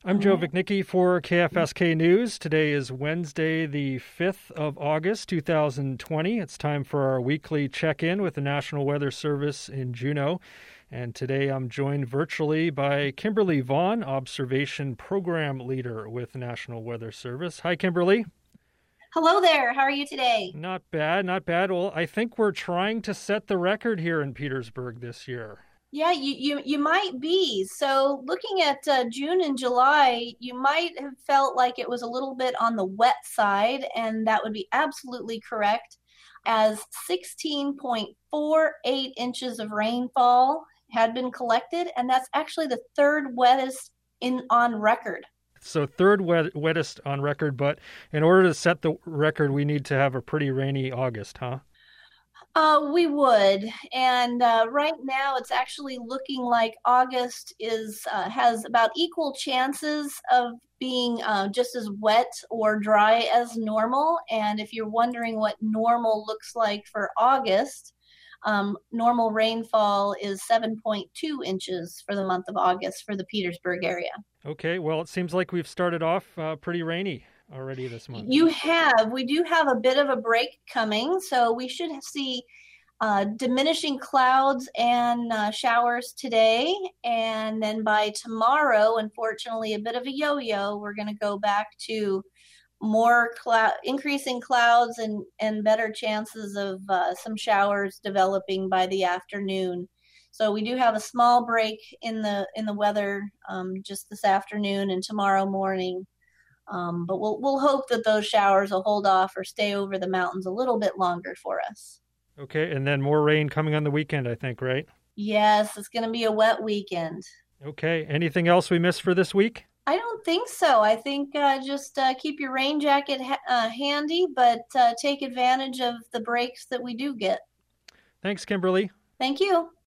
I'm Joe Vichnicki for KFSK News. Today is Wednesday, the 5th of August, 2020. It's time for our weekly check-in with the National Weather Service in Juneau. And today I'm joined virtually by Kimberly Vaughn, Observation Program Leader with the National Weather Service. Hi, Kimberly. Hello there. How are you today? Not bad, not bad. Well, I think we're trying to set the record here in Petersburg this year. Yeah, you might be. So, looking at June and July, you might have felt like it was a little bit on the wet side, and that would be absolutely correct, as 16.48 inches of rainfall had been collected, and that's actually the third wettest in on record. So wettest on record, but in order to set the record, we need to have a pretty rainy August, huh? We would, and right now it's actually looking like August is has about equal chances of being just as wet or dry as normal. And if you're wondering what normal looks like for August, normal rainfall is 7.2 inches for the month of August for the Petersburg area. Okay, well, it seems like we've started off pretty rainy already this month. We do have a bit of a break coming, so we should see diminishing clouds and showers today. And then by tomorrow, unfortunately, a bit of a yo-yo. We're going to go back to more increasing clouds and better chances of some showers developing by the afternoon. So we do have a small break in the weather just this afternoon and tomorrow morning. But we'll hope that those showers will hold off or stay over the mountains a little bit longer for us. Okay, and then more rain coming on the weekend, I think, right? Yes, it's going to be a wet weekend. Okay, anything else we missed for this week? I don't think so. I think just keep your rain jacket handy, but take advantage of the breaks that we do get. Thanks, Kimberly. Thank you.